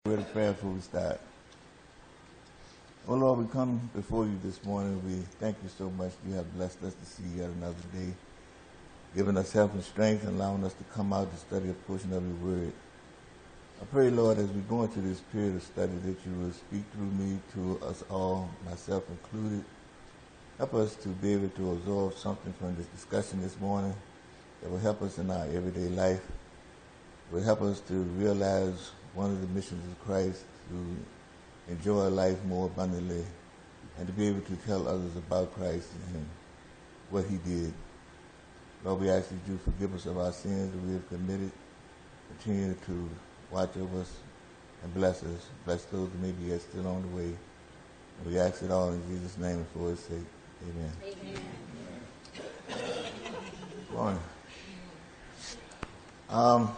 Word of prayer before we start. Oh Lord, we come before you this morning. We thank you so much. You have blessed us to see yet another day, giving us health and strength and allowing us to come out to study a portion of your word. I pray, Lord, as we go into this period of study, that you will speak through me to us all, myself included. Help us to be able to absorb something from this discussion this morning that will help us in our everyday life. It will help us to realize one of the missions of Christ, to enjoy life more abundantly and to be able to tell others about Christ and what he did. Lord, we ask that you forgive us of our sins that we have committed. Continue to watch over us and bless us. Bless those who may be yet still on the way. And we ask it all in Jesus' name and for his sake. Amen. Amen. Morning.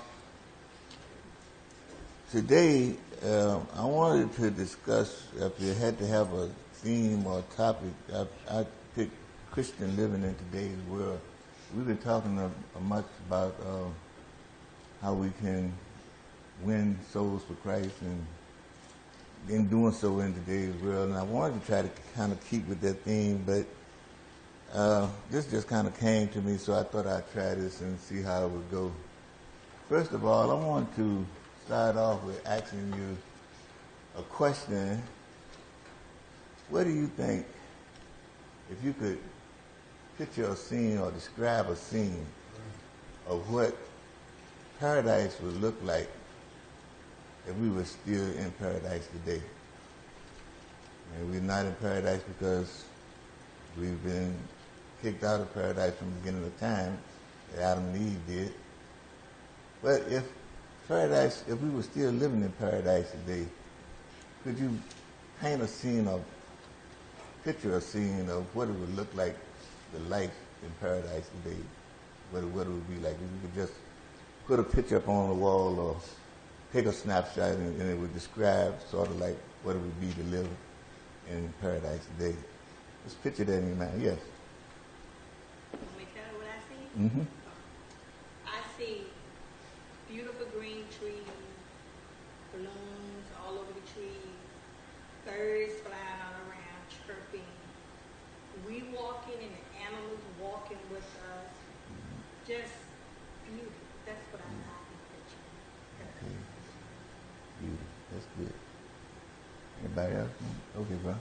Today, I wanted to discuss, if you had to have a theme or a topic, I picked Christian living in today's world. We've been talking much about how we can win souls for Christ and in doing so in today's world. And I wanted to try to kind of keep with that theme, but this just kind of came to me, so I thought I'd try this and see how it would go. First of all, I want to start off with asking you a question. What do you think, if you could picture a scene or describe a scene of what paradise would look like if we were still in paradise today? And we're not in paradise because we've been kicked out of paradise from the beginning of time, that Adam and Eve did. But if we were still living in paradise today, could you paint a scene or picture a scene of what it would look like, the life in paradise today, what it would be like? If you could just put a picture up on the wall or take a snapshot and it would describe sort of like what it would be to live in paradise today. Just picture that in your mind. Yes. Want me to tell you what I see? Mm-hmm. I see beautiful green trees, balloons all over the trees, birds flying all around, chirping. We walking and the animals walking with us. Just beauty. That's what I can picture. Okay. Beauty. That's good. Anybody else? Okay, bro.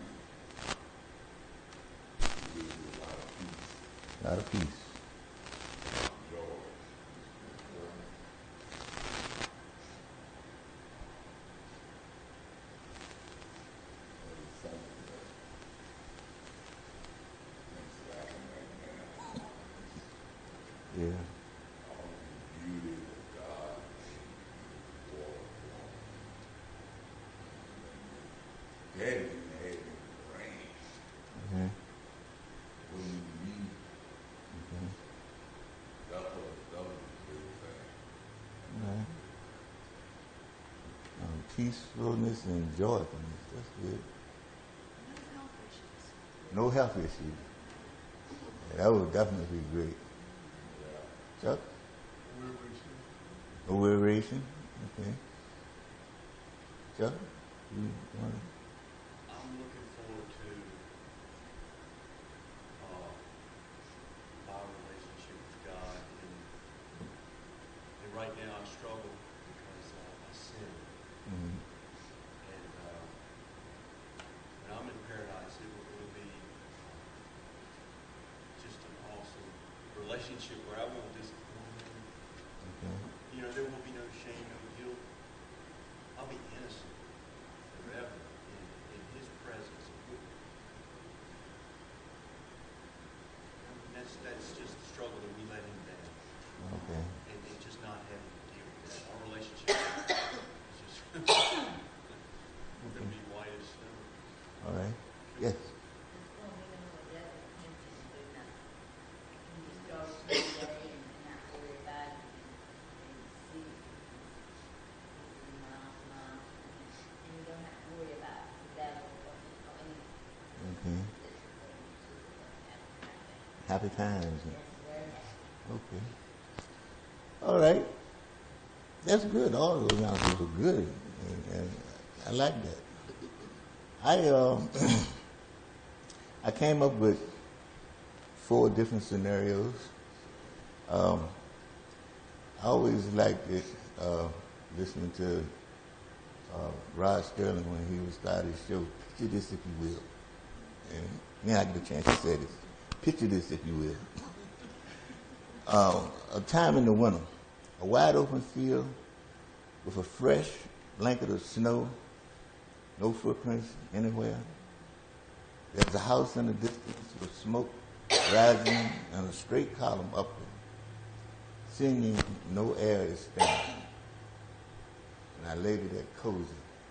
A lot of peace. Yeah. Beauty of God in water. Daddy didn't have any rain. Mm-hmm. Wouldn't even need Okay. that was a big thing. All right. Peacefulness and joyfulness. That's good. No health issues. Yeah, that would definitely be great. Chuck? No wearation. Okay. Chuck? You want to? I'm looking forward to my relationship with God, and right now I struggle because I sin, Mm-hmm. and when I'm in paradise, it'll be just an awesome relationship where I won't disappoint Him. Okay. You know, there will be no shame, no guilt. I'll be innocent forever in His presence. And that's just the struggle that we let Him down. Okay. And just not having to deal with that. Our relationship is just going to be white as snow. All right. Yes. Okay. Happy times. Okay. All right. That's good. All of those answers are good. And I like that. I came up with 4 different scenarios. I always liked it listening to Rod Sterling when he would start his show. Picture this, if you will. And now I get a chance to say this. Picture this, if you will. A time in the winter, a wide open field with a fresh blanket of snow, no footprints anywhere. There's a house in the distance with smoke rising and a straight column upward. Singing, no air is standing. And I labeled that cozy.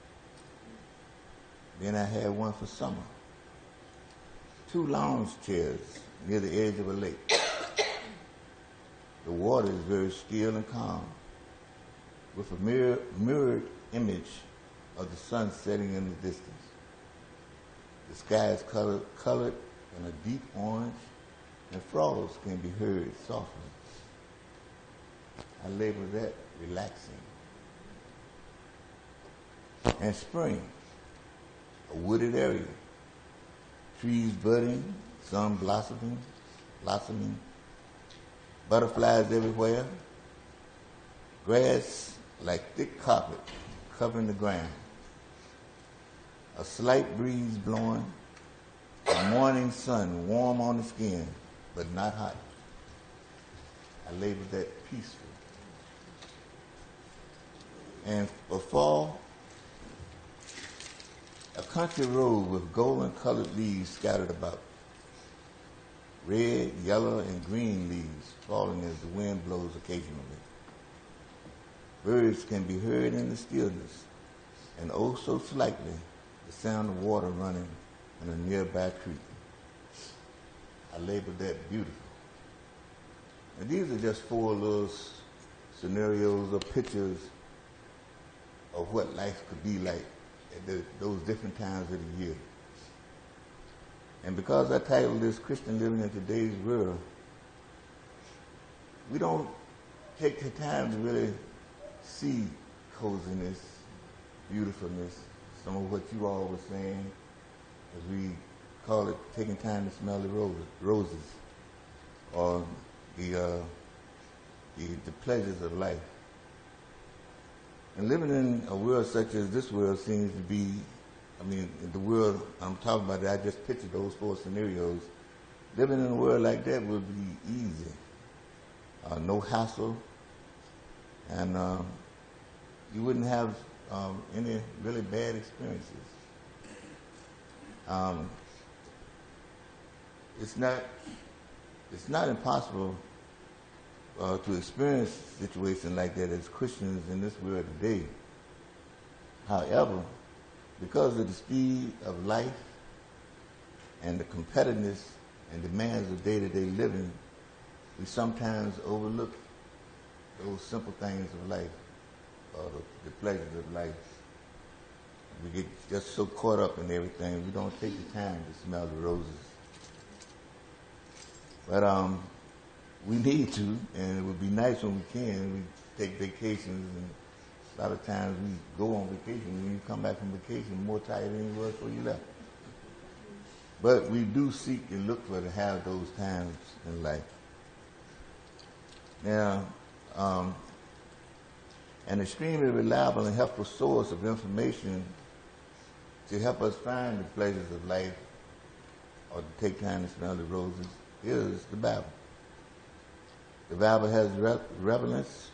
Then I had one for summer. 2 lounge chairs near the edge of a lake. The water is very still and calm, with a mirrored image of the sun setting in the distance. The sky is colored in a deep orange, and frogs can be heard softly. I label that relaxing. And spring, a wooded area, trees budding, some blossoming, butterflies everywhere, grass like thick carpet covering the ground, a slight breeze blowing, a morning sun warm on the skin, but not hot. I labeled that peaceful. And for fall, a country road with golden colored leaves scattered about. Red, yellow, and green leaves falling as the wind blows occasionally. Birds can be heard in the stillness, and oh so slightly, the sound of water running in a nearby creek. I labeled that beautiful. And these are just 4 little scenarios or pictures of what life could be like at those different times of the year. And because I titled this Christian Living in Today's World, we don't take the time to really see coziness, beautifulness, some of what you all were saying, as we call it taking time to smell the roses, or the pleasures of life. And living in a world such as this world seems to be, the world I'm talking about, I just pictured those 4 scenarios. Living in a world like that would be easy. No hassle, and you wouldn't have any really bad experiences. It's not impossible to experience a situation like that as Christians in this world today. However, because of the speed of life and the competitiveness and demands of day-to-day living, we sometimes overlook those simple things of life, or the pleasures of life. We get just so caught up in everything, we don't take the time to smell the roses. But we need to, and it would be nice when we can. We take vacations, and a lot of times we go on vacation. When you come back from vacation, more tired than you were before you left. But we do seek and look for to have those times in life. Now, an extremely reliable and helpful source of information to help us find the pleasures of life or to take time to smell the roses is the Bible. The Bible has relevance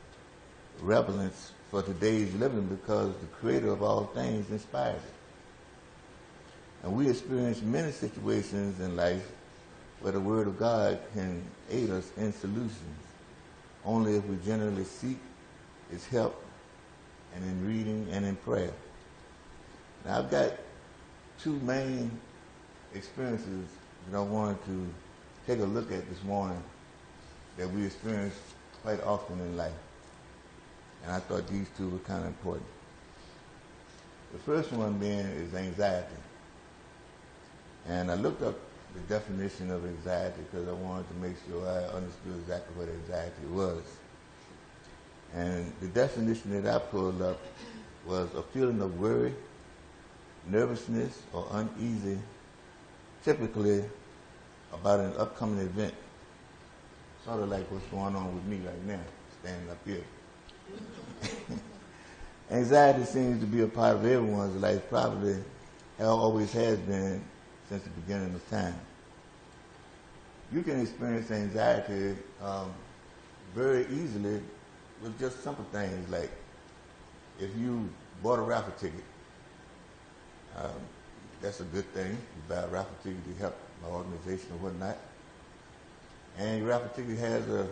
for today's living because the Creator of all things inspired it. And we experience many situations in life where the Word of God can aid us in solutions, only if we generally seek His help and in reading and in prayer. Now, I've got 2 main experiences that I wanted to take a look at this morning that we experience quite often in life. And I thought these 2 were kind of important. The first one being is anxiety. And I looked up the definition of anxiety because I wanted to make sure I understood exactly what anxiety was. And the definition that I pulled up was a feeling of worry, nervousness, or uneasy, typically about an upcoming event. Sort of like what's going on with me right now, standing up here. Anxiety seems to be a part of everyone's life, probably always has been since the beginning of time. You can experience anxiety very easily with just simple things like if you bought a raffle ticket, that's a good thing. You buy a raffle ticket to help an organization or whatnot. And your raffle ticket has a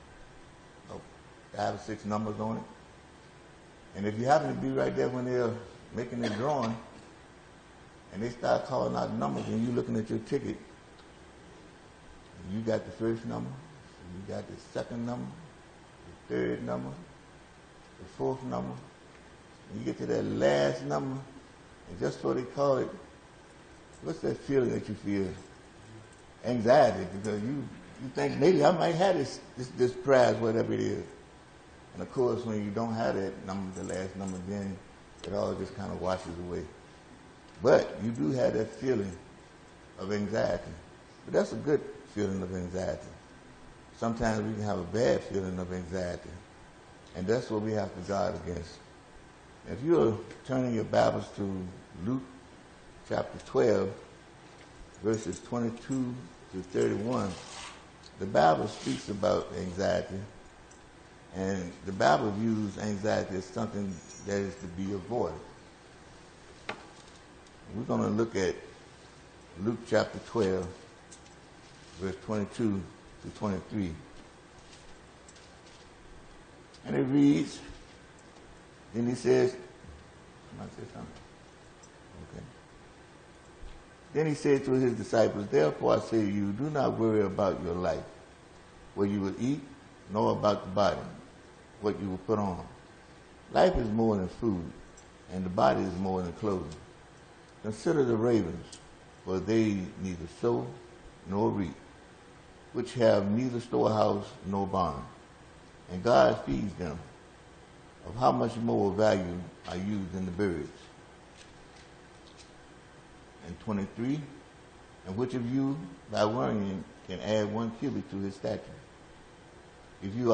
5 or 6 numbers on it. And if you happen to be right there when they're making the drawing, and they start calling out numbers, and you're looking at your ticket, you got the first number, you got the second number, the third number, the fourth number, and you get to that last number, and just so they call it, what's that feeling that you feel? Anxiety, because you think maybe I might have this prize, whatever it is. And of course, when you don't have that number, the last number, then it all just kind of washes away. But you do have that feeling of anxiety. But that's a good feeling of anxiety. Sometimes we can have a bad feeling of anxiety. And that's what we have to guard against. If you're turning your Bibles to Luke chapter 12, verses 22 to 31, the Bible speaks about anxiety. And the Bible views anxiety as something that is to be avoided. We're going to look at Luke chapter 12, verse 22 to 23. And it reads, then he says, can I say something? Okay. Then he said to his disciples, therefore I say to you, do not worry about your life, what you will eat, nor about the body, what you will put on. Life is more than food, and the body is more than clothing. Consider the ravens, for they neither sow nor reap, which have neither storehouse nor barn, and God feeds them. Of how much more value are you than the birds? And 23, and which of you, by worrying, can add 1 cubit to his stature? If you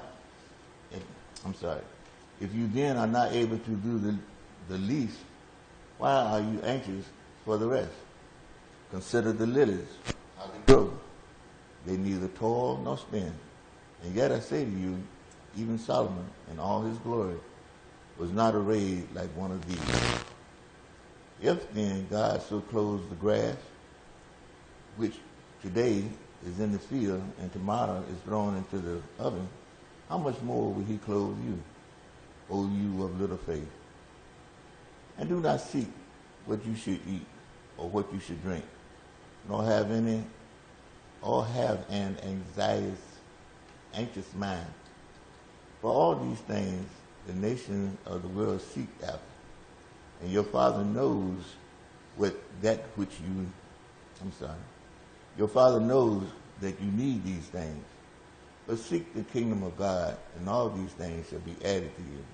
then are not able to do the least, why are you anxious for the rest? Consider the lilies, how they grow. They neither toil nor spin. And yet I say to you, even Solomon in all his glory was not arrayed like one of these. If then God so clothes the grass, which today is in the field and tomorrow is thrown into the oven, how much more will he clothe you, O you of little faith? And do not seek what you should eat or what you should drink, nor have an anxious mind. For all these things the nations of the world seek after, and your Father knows your Father knows that you need these things. But seek the kingdom of God, and all these things shall be added to you.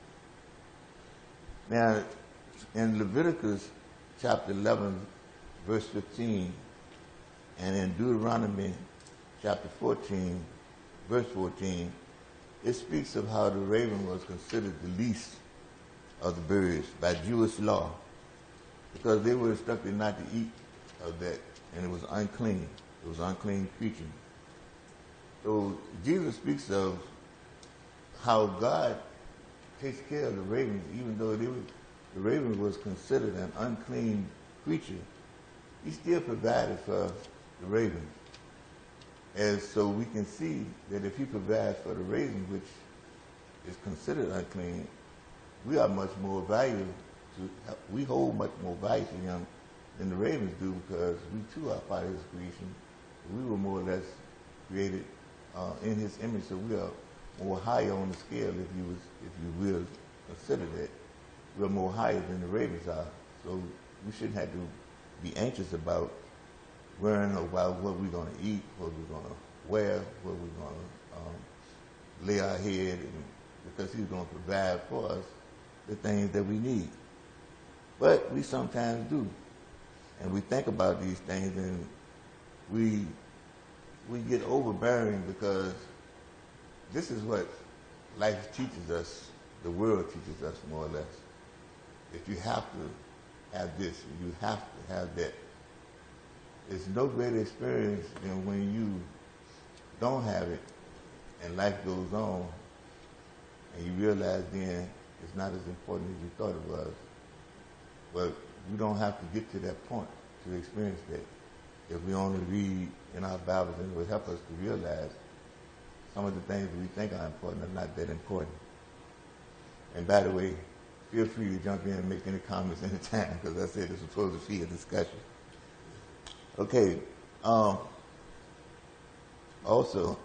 Now, in Leviticus chapter 11, verse 15, and in Deuteronomy chapter 14, verse 14, it speaks of how the raven was considered the least of the birds by Jewish law, because they were instructed not to eat of that, and it was unclean. It was unclean creature. So Jesus speaks of how God takes care of the ravens, even though the raven was considered an unclean creature. He still provided for the ravens. And so we can see that if he provides for the raven, which is considered unclean, we are much more valuable we hold much more value to him than the ravens do, because we too are part of his creation. We were more or less created in his image, so we are more higher on the scale, if you will consider that. We're more higher than the ravens are. So we shouldn't have to be anxious about worrying about what we're going to eat, what we're going to wear, what we're going to lay our head, because he's going to provide for us the things that we need. But we sometimes do. And we think about these things and we get overbearing because this is what life teaches us, the world teaches us more or less. If you have to have this, you have to have that. It's no greater experience than when you don't have it and life goes on and you realize then it's not as important as you thought it was. But you don't have to get to that point to experience that. If we only read in our Bibles, and it will help us to realize some of the things that we think are important are not that important. And by the way, feel free to jump in and make any comments anytime, because I said it's supposed to be a discussion. Okay. Also,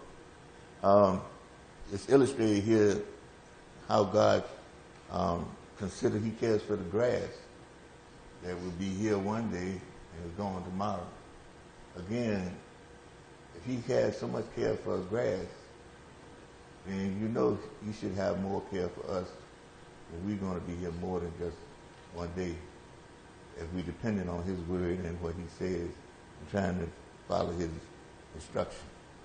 it's illustrated here how God considered He cares for the grass that will be here one day and is gone tomorrow. Again, if He has so much care for grass, then you know He should have more care for us. And we're going to be here more than just one day if we're dependent on His word and what He says and trying to follow His instruction.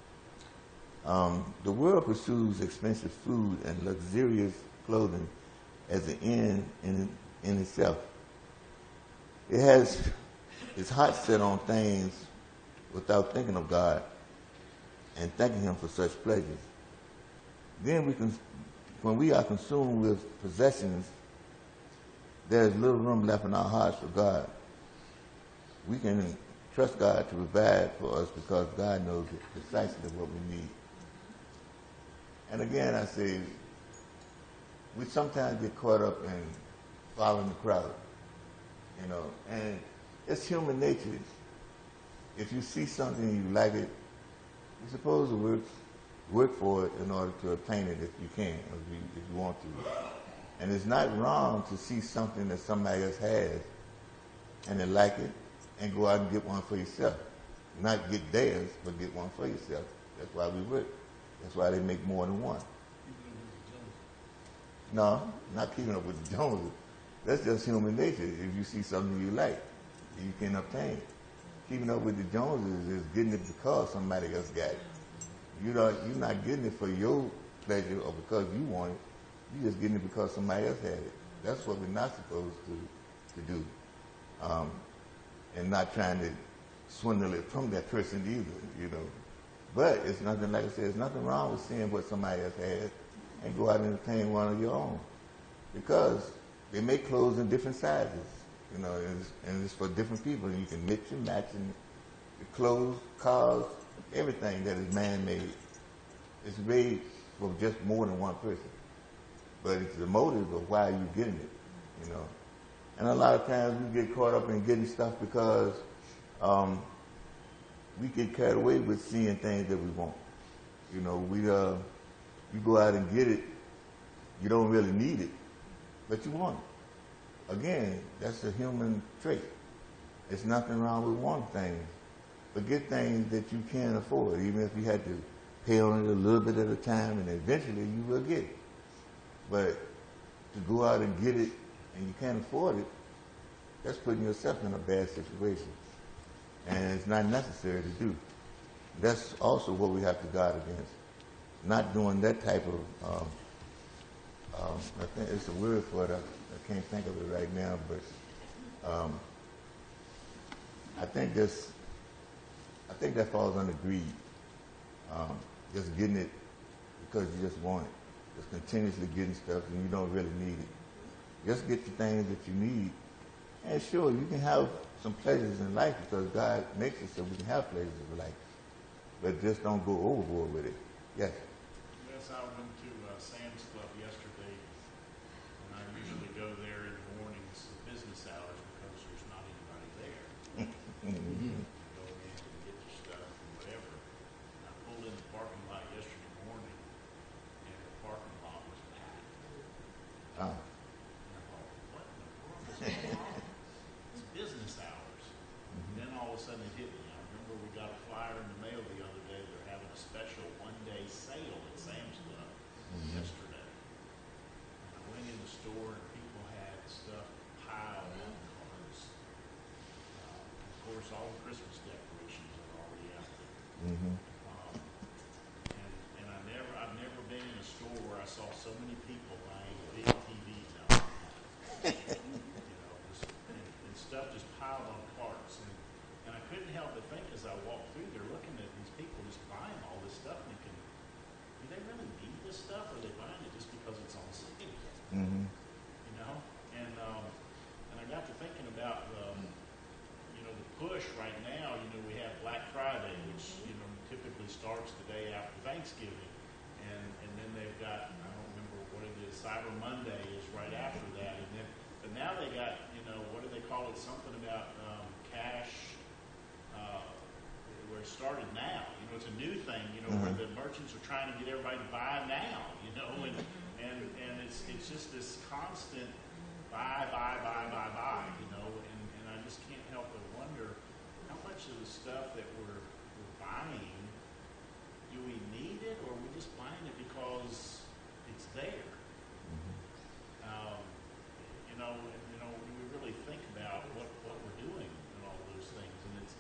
The world pursues expensive food and luxurious clothing as an end in itself. It has its heart set on things without thinking of God and thanking Him for such pleasures. Then when we are consumed with possessions, there is little room left in our hearts for God. We can trust God to provide for us because God knows precisely what we need. And again, I say, we sometimes get caught up in following the crowd, you know, and it's human nature. If you see something and you like it, you're supposed to work for it in order to obtain it if you can, or if you want to. And it's not wrong to see something that somebody else has and they like it and go out and get one for yourself. Not get theirs, but get one for yourself. That's why we work. That's why they make more than one. No, not keeping up with the Joneses. That's just human nature. If you see something you like, you can obtain. Keeping up with the Joneses is getting it because somebody else got it. You're not getting it for your pleasure or because you want it. You're just getting it because somebody else had it. That's what we're not supposed to do. And not trying to swindle it from that person either, you know. But it's nothing, like I said, there's nothing wrong with seeing what somebody else has and go out and obtain one of your own. Because they make clothes in different sizes, you know, and it's for different people. And you can mix and match and the clothes, cars, everything that is man-made. It's made for just more than one person. But it's the motive of why you're getting it, you know. And a lot of times we get caught up in getting stuff because we get carried away with seeing things that we want. You know, you go out and get it, you don't really need it, but you want it. Again, that's a human trait. There's nothing wrong with wanting things, but get things that you can afford, even if you had to pay on it a little bit at a time, and eventually you will get it. But to go out and get it and you can't afford it, that's putting yourself in a bad situation. And it's not necessary to do. That's also what we have to guard against. Not doing that type of, I think it's a word for it, I can't think of it right now, but I think that falls under greed. Just getting it because you just want it. Just continuously getting stuff and you don't really need it. Just get the things that you need. And sure, you can have some pleasures in life because God makes it so we can have pleasures in life. But just don't go overboard with it. Yes? Yes, I went to Sam's Club yesterday, and I usually go there in the mornings, business hours, because there's not anybody there. Mm-hmm. Go in and get your stuff and whatever. I pulled in the parking lot yesterday morning, and the parking lot was packed. Ah. And I thought, what in the world is going on? It's business hours. Then all of a sudden it hit me. I remember we got a flyer in the mail the other day. They're having a special one-day sale at Sam's Club yesterday. course, all the Christmas decorations are already out there. Mm-hmm. And I've never been in a store where I saw so many people buying big TVs out. And stuff just piled on carts. And I couldn't help but think as I walked through there, looking at these people just buying all this stuff, thinking, do they really need this stuff, or are they buying it just because it's on sale? Mm-hmm. You know, and I got to thinking about the push right now. We have Black Friday, which typically starts the day after Thanksgiving, and then they've got, I don't remember what it is, Cyber Monday is right after that, and then but now they got what do they call it? Something about cash. Where it started now, it's a new thing, where the merchants are trying to get everybody to buy now, and it's just this constant buy, and I just can't help but wonder how much of the stuff that we're buying, do we need it, or are we just buying it because it's there? When we really think about what we're doing and all those things, and it's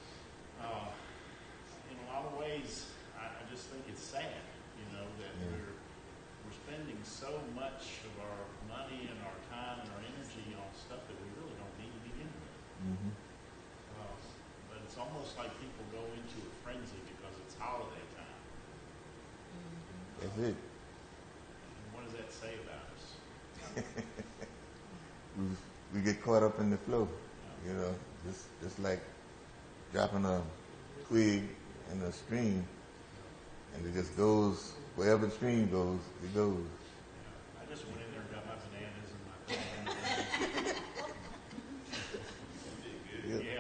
in a lot of ways, I just think it's sad, that we're spending so much of our money and our time and our energy on stuff that we really don't need to begin with. Mm-hmm. But it's almost like people go into a frenzy because it's holiday time. That's it. And what does that say about us? We get caught up in the flow, just like dropping a twig in a stream, and it just goes wherever the stream goes, it goes. I just went in there and got my bananas and my Yeah. yeah.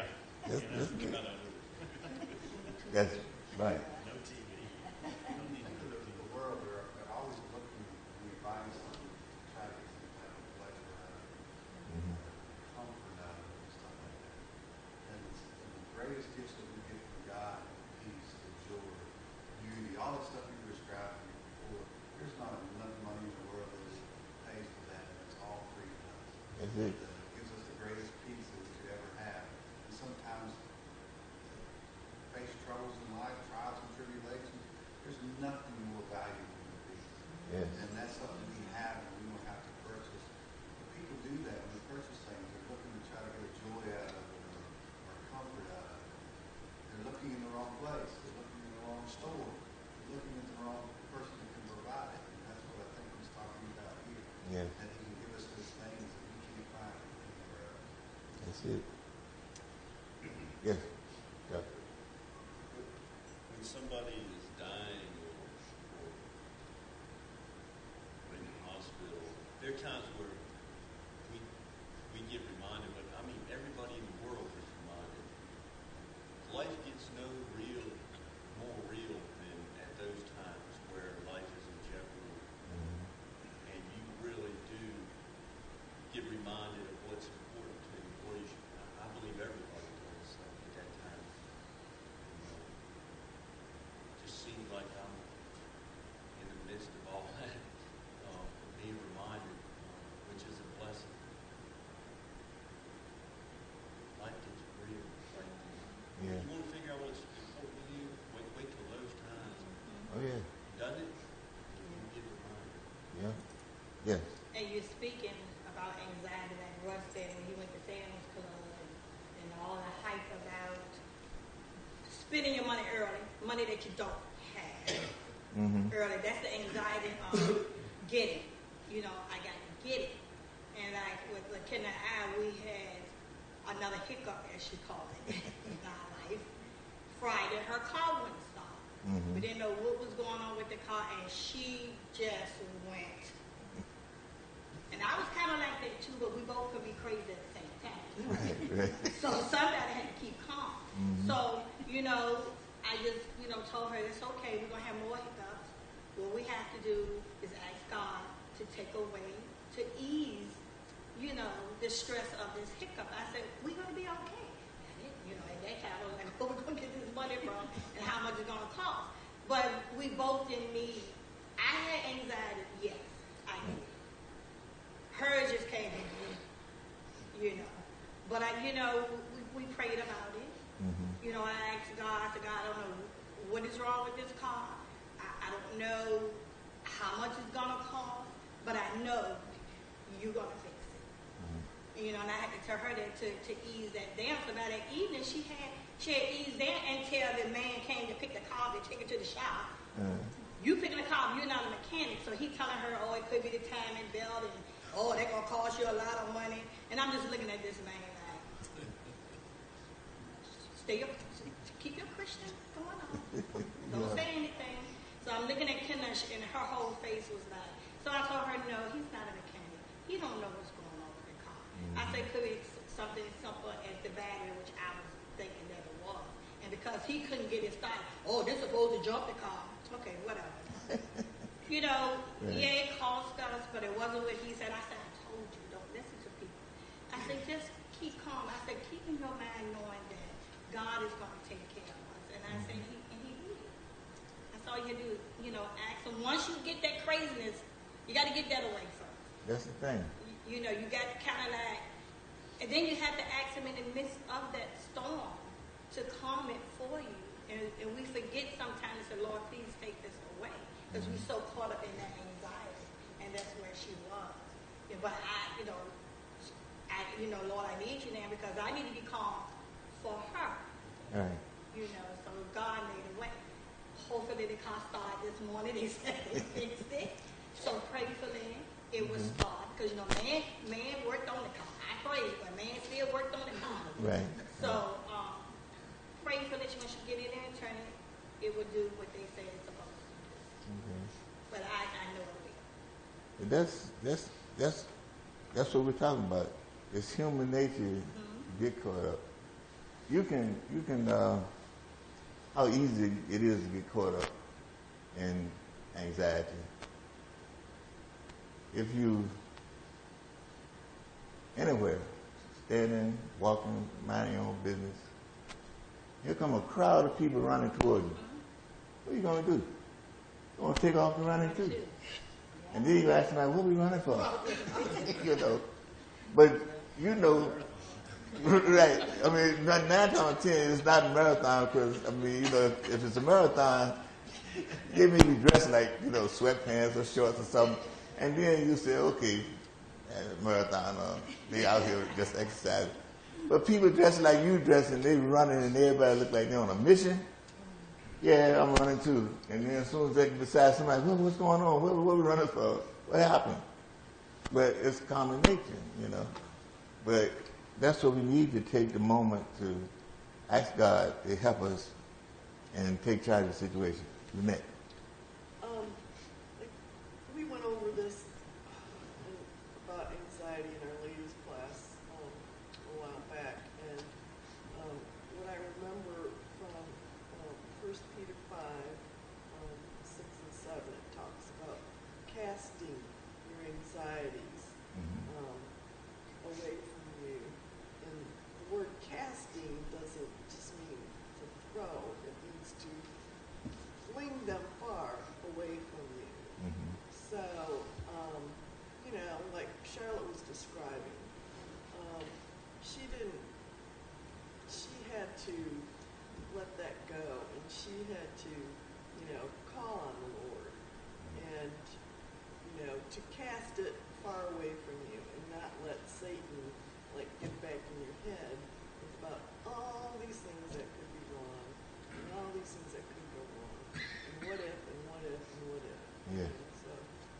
That's right. No TV. No need to In go to the world, they're always looking when you're buying something to try to get some type of pleasure out of it, Mm-hmm. comfort out of it, and stuff like that. And the greatest gifts that we get from God, peace, the joy, beauty, all the stuff you were describing before, there's not enough money in the world that pays for that, and it's all free to us. That's it. It gives us the greatest peace that we could ever have. And sometimes face troubles in life, trials and tribulations, there's nothing more valuable than peace. Yes. And that's something we have and we don't have to purchase. But people do that when they purchase things. They're looking to try to get a joy out of it or comfort out of it. They're looking in the wrong place. They're looking in the wrong store. They're looking at the wrong person that can provide it. And that's what I think he's talking about here. Yes. That he can give us those things that we can't find anywhere else. That's it. Yes. Yeah. When somebody is dying or in the hospital, there are times where we get reminded, but I mean everybody in the world is reminded. Life gets no more real than at those times where life is in jeopardy, and you really do get reminded of what's important to you. I believe everybody does at that time. It just seems like I'm in the midst of all that, being reminded, which is a blessing. Life gets real. Yeah. You want to figure out what's important to you? Wait till those times. Oh yeah. Done it? You get reminded. Yeah. Yes. And you're speaking about anxiety, like Russ said when he went to Sam's Club, and all the hype about spending your money early, money that you don't have Mm-hmm. early. That's the anxiety of getting. I got to get it. And like with LaKenna and I, we had another hiccup, as she called it, in our life. Friday, her car wouldn't stop. Mm-hmm. We didn't know what was going on with the car, and she just went. And I was kind of like that too, but we both could be crazy at the same time. Right. So somebody had to keep calm. Mm-hmm. So, I just, told her it's okay, we're going to have more hiccups. What we have to do is ask God to take away, to ease, the stress of this hiccup. I said, we're going to be okay. At that time, I was like, where we going to get this money from and how much it's going to cost? But we both didn't need, I had anxiety, yes, I did. Hers just came in, But we prayed about it. Mm-hmm. I asked God, I said, God, I don't know what is wrong with this car. I don't know how much it's gonna cost, but I know you're gonna fix it. Mm-hmm. And I had to tell her that to ease that down. So by that evening, she had eased down until the man came to pick the car to take it to the shop. You picking the car, you're not a mechanic. So he telling her, oh, it could be the timing belt, and oh, they're gonna cost you a lot of money. And I'm just looking at this man like, keep your Christian going on. Don't say anything. So I'm looking at Kendra, and her whole face was like, so I told her, no, he's not a mechanic. He don't know what's going on with the car. I said, could be something simple as the battery, which I was thinking that it was. And because he couldn't get it started, oh, they're supposed to jump the car. Okay, whatever. Yeah, it cost us, but it wasn't what he said. I said, I told you, don't listen to people. I said, just keep calm. I said, keep in your mind knowing that God is going to take care of us. And I said, he will. That's all you do, ask him. Once you get that craziness, you got to get that away first. That's the thing. You got to kind of like, and then you have to ask him in the midst of that storm to calm it for you. And we forget sometimes to say, Lord, please take this away. Because we're so caught up in that anxiety. And that's where she was. But Lord, I need you now because I need to be calm for her. Right. So God made a way. Hopefully the car started this morning. They said they fixed it. So prayerfully, it was started. Because, man worked on the car. I prayed, but man still worked on the car. Right. So, prayerfully, when she get in there and turn it, it will do what they say it's supposed to do. Okay. But I know it will. But that's what we're talking about. It's human nature to get caught up. You can how easy it is to get caught up in anxiety. If you anywhere, standing, walking, minding your own business, here come a crowd of people running toward you. What are you going to do? You're going to take off and running too. And then you ask them, what are we running for? But right. I mean, 9 times out of 10, it's not a marathon because, if it's a marathon, they may be dressed like, sweatpants or shorts or something. And then you say, okay, marathon, they out here just exercising. But people dressing like you dressing, they running and everybody look like they're on a mission. Yeah, I'm running too. And then as soon as they decide somebody, what's going on? What are we running for? What happened? But it's common nature, But that's what we need to take the moment to ask God to help us and take charge of the situation. Lynette. We went over this about anxiety in our ladies class a while back, and what I remember from 1 Peter 5, 6 and 7, it talks about casting your anxieties away from you. And the word casting doesn't just mean to throw, it means to fling them far away from you. So, like Charlotte was describing, she had to let that go, and she had to, call on the Lord, and, to cast it far away from you, and not let Satan, get back in your head about all these things that could be wrong, and all these things that could go wrong, and what if, and what if, and what if. Yeah. So,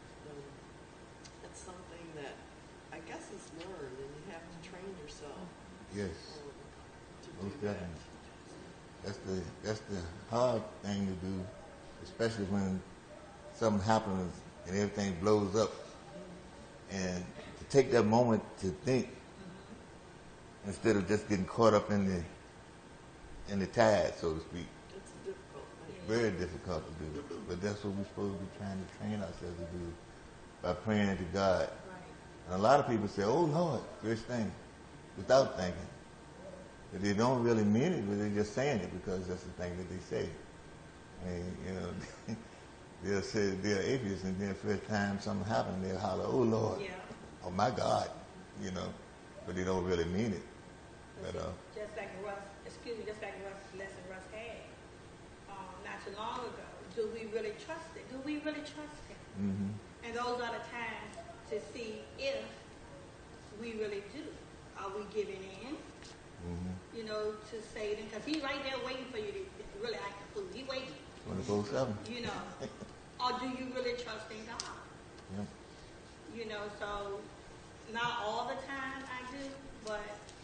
it's something that I guess is learned, and you have to train yourself. Yes. To Most do that. definitely. That's the hard thing to do, especially when something happens and everything blows up. And to take that moment to think instead of just getting caught up in the tide, so to speak. It's a difficult thing. Very difficult to do. But that's what we're supposed to be trying to train ourselves to do by praying to God. Right. And a lot of people say, oh Lord, first thing, without thinking. But they don't really mean it, but they're just saying it because that's the thing that they say. And, they'll say they're atheists, and then the first time something happens, they'll holler, oh Lord, Yeah. oh my God, but they don't really mean it. But, Just like Russ, just like Russ, lesson Russ had not too long ago. Do we really trust it? Do we really trust him? mm-hmm. And those are the times to see if we really do. Are we giving in? Mm-hmm. You know, to Satan, because he's right there waiting for you to really act the fool. He waiting. 24/7. You know, or do you really trust in God? Yep. You know, so not all the time I do, but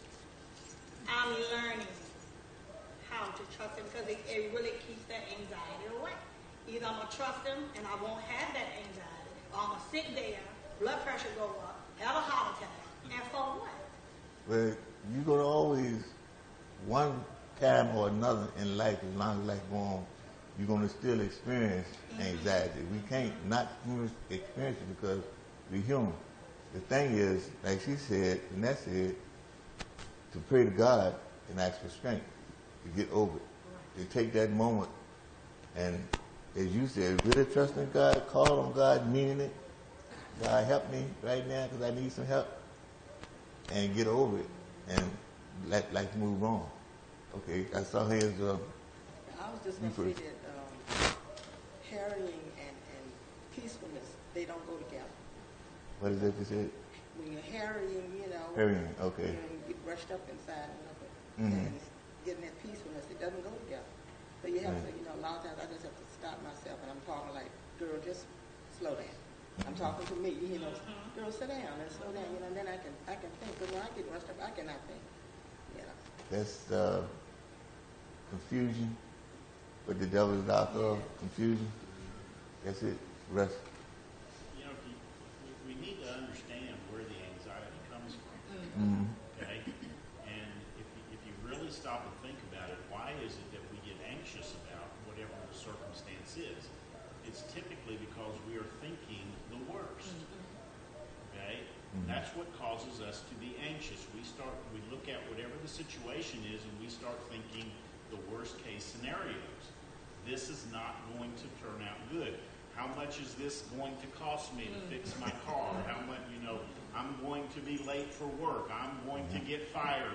I'm learning how to trust him because it really keeps that anxiety away. Either I'm going to trust him and I won't have that anxiety, or I'm going to sit there, blood pressure go up, have a heart attack, and for what? But you're going to always, one time or another in life, as long as life goes on, you're going to still experience anxiety. We can't not experience it because we're human. The thing is, like she said, and that said, to pray to God and ask for strength to get over it. To take that moment and, as you said, really trust in God, call on God, meaning it. God, help me right now because I need some help. And get over it and let life move on. Okay, I saw his. I was just going to say that harrying and peacefulness, they don't go together. What is that you said? When you're harrying, Harrying, okay. You get brushed up inside Mm-hmm. and getting that peacefulness, it doesn't go together. So you have to, a lot of times I just have to stop myself and I'm talking like, girl, just slow down. I'm talking to me, girl, sit down and slow down, and then I can think. But when I get rushed up, I cannot think, That's confusion. What the devil is out of, confusion. That's it. Rest. You know, we need to understand where the anxiety comes from. Mm-hmm. Okay? And if you really stop and think about it, why is it that we get anxious about whatever the circumstance is? It's typically because we are thinking the worst. Okay? Mm-hmm. That's what causes us to be anxious. We look at whatever the situation is and we start thinking the worst case scenarios. This is not going to turn out good. How much is this going to cost me to fix my car? How much, I'm going to be late for work. I'm going to get fired.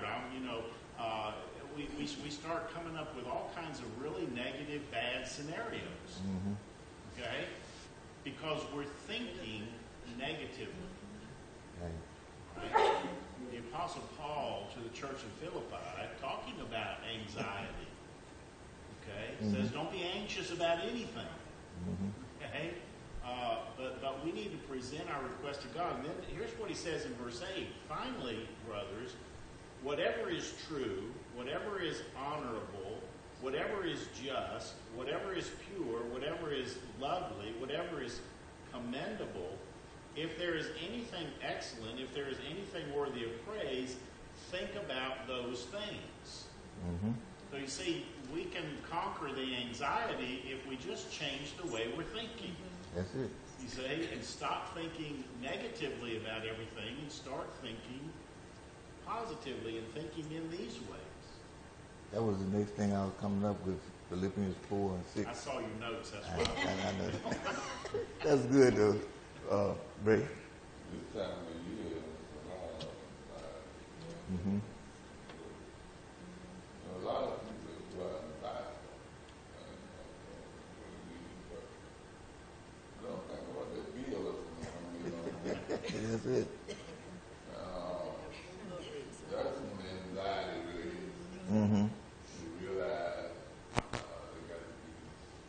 We start coming up with all kinds of really negative, bad scenarios. Mm-hmm. Okay? Because we're thinking negatively. Right? The Apostle Paul to the church of Philippi, talking about anxiety, okay, says don't be anxious about anything. Okay? But we need to present our request to God. And then here's what he says in verse 8. Finally, brothers, whatever is true, whatever is honorable, whatever is just, whatever is pure, whatever is lovely, whatever is commendable, if there is anything excellent, if there is anything worthy of praise, think about those things. Mm-hmm. So you see, we can conquer the anxiety if we just change the way we're thinking. That's it. You see, and stop thinking negatively about everything and start thinking positively and thinking in these ways. That was the next thing I was coming up with, Philippians 4 and 6. I saw your notes, that's why. I know. That's good, though. Ray? This time of year is a lot of anxiety. Mm-hmm. A lot of people go out and buy stuff. But don't think about the bill that's going to That's it. That's when the anxiety really is. Mm-hmm. You realize they got to be,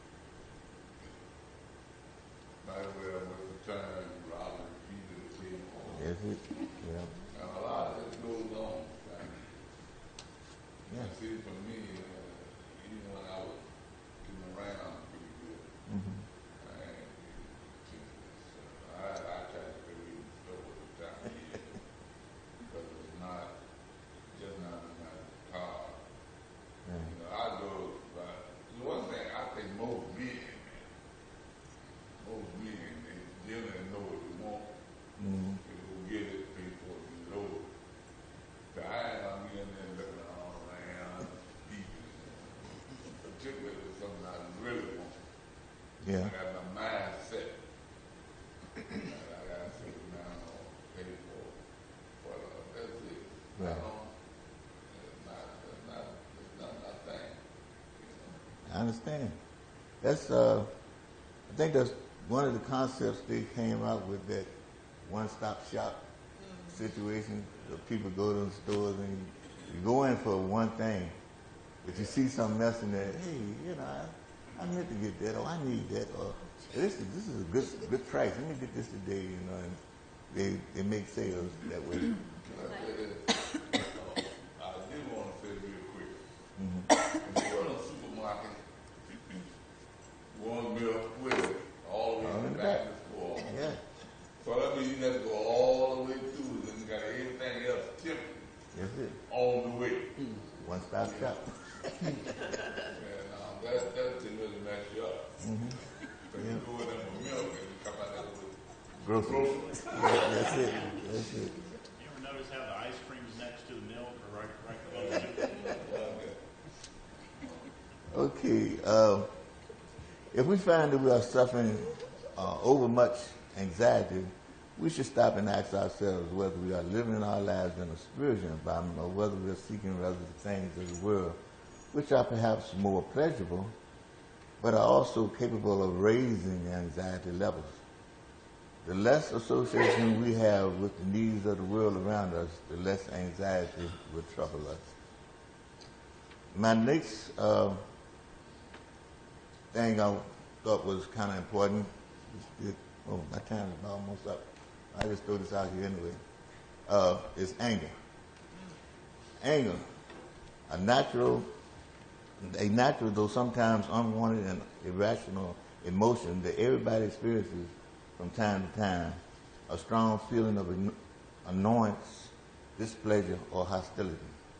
might as well with the turn, rather than repeat it again. That's it. Yeah. And a lot of it goes on. Yeah. See, for me, even when I was getting around pretty good, Mm-hmm. I try to go in the store at the time of year because it's not just not in my car. Yeah. I go, but one thing I think most men, they generally know what they want. Mm-hmm. They go get it, pay for it, and load it. So I'm getting there looking all around, people, particularly something I really want. Yeah. I got my mind set. I got to sit down or pay for it. But that's it. Right. understand. That's I think that's one of the concepts they came out with, that one-stop shop situation. So people go to the stores and you go in for one thing, but you see something else in there. Hey, you know, I meant to get that, or I need that, or this is a good price. Let me get this today, you know. And they make sales that way. I did want to say real quick. When you go to the supermarket, one milk with all the way in the back of the store. Yeah, So that means you have to go all the way through, and you got everything else tipped that's it. on the way. One-stop shop. And that can really mess you up. So you go in there for milk and you come out there with Groceries. Yeah, that's it. That's it. You ever notice how the ice cream is next to the milk or right below it? Okay. If we find that we are suffering over much anxiety, we should stop and ask ourselves whether we are living our lives in a spiritual environment or whether we are seeking rather the things of the world, which are perhaps more pleasurable, but are also capable of raising anxiety levels. The less association we have with the needs of the world around us, the less anxiety will trouble us. My next thing I thought was kind of important, my time is almost up. I just throw this out here anyway, is anger. Anger, a natural, though sometimes unwanted and irrational emotion that everybody experiences from time to time, a strong feeling of annoyance, displeasure, or hostility.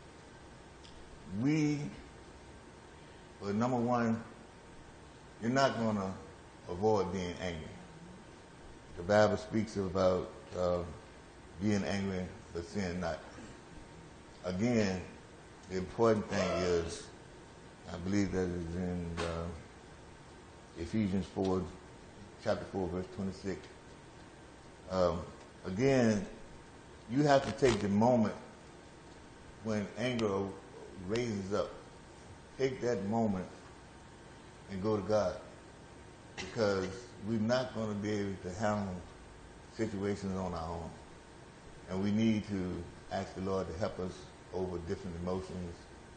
Well, number one, you're not going to avoid being angry. The Bible speaks about being angry but sin not. Again, the important thing is, I believe that is in Ephesians 4, chapter 4, verse 26. Again, you have to take the moment when anger raises up. Take that moment and go to God, because we're not going to be able to handle situations on our own. And we need to ask the Lord to help us over different emotions.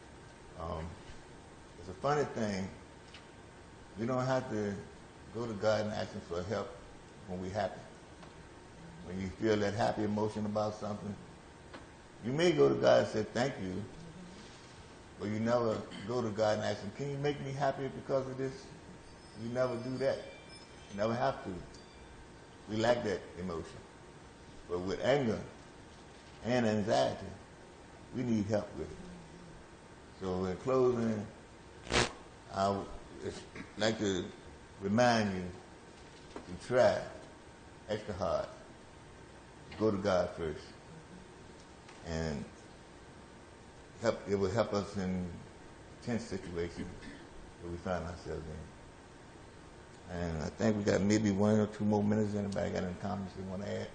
It's a funny thing. We don't have to go to God and ask Him for help when we're happy. When you feel that happy emotion about something, you may go to God and say thank you, but you never go to God and ask Him, can you make me happy because of this? You never do that. You never have to. We lack that emotion. But with anger and anxiety, we need help with it. So in closing, I would like to remind you to try extra hard. Go to God first. And it will help us in tense situations that we find ourselves in. And I think we got maybe 1 or 2 more minutes. Anybody got any comments they want to add?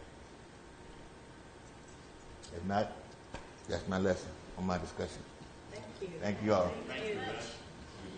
If not, that's my lesson on my discussion. Thank you. Thank you all. Thank you, Russ.